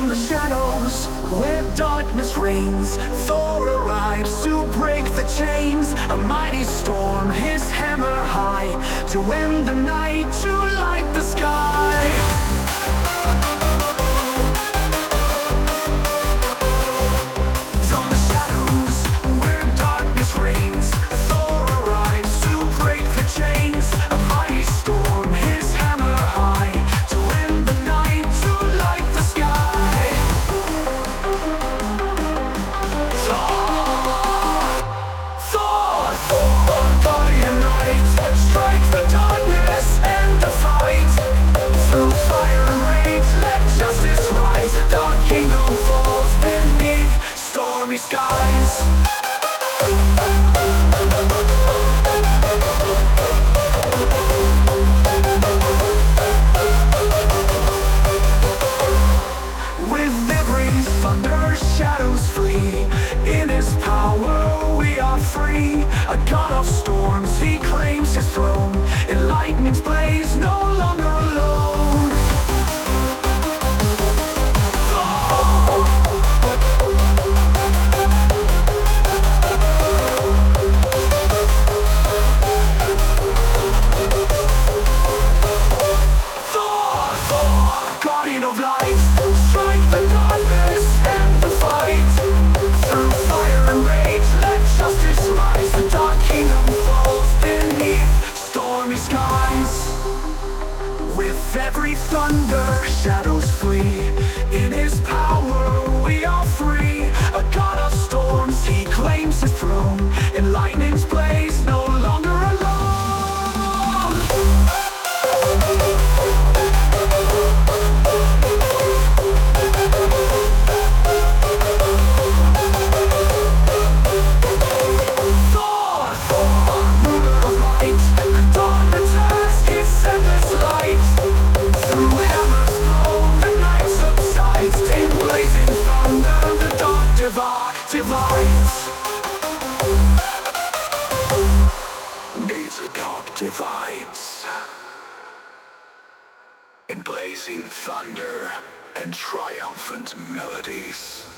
From the shadows, where darkness reigns, Thor arrives to break the chains. A mighty storm, his hammer high, to end the night, to light the sky. From the shadows, where darkness reigns, Thor arrives to break the chains. A mighty storm, his hammer high, to end the night, to light the sky. Thor, body and night, strike the darkness and the fight. Through fire and rage, let justice rise. The kingdom falls beneath stormy skies. With every thunder, shadows flee. In his power we are free. A god of storms, he claims his throne. In lightning's blaze, no longer alone. Thor, guardian of light, strike the darkness and the fight. Through fire and rage, let justice rise. The dark kingdom falls beneath stormy skies. With every thunder, shadows flee. In his power we are free. A god of storms, he claims his throne. In lightning's blaze, no longer alone. Divides. Needs a dark divides. In blazing thunder and triumphant melodies.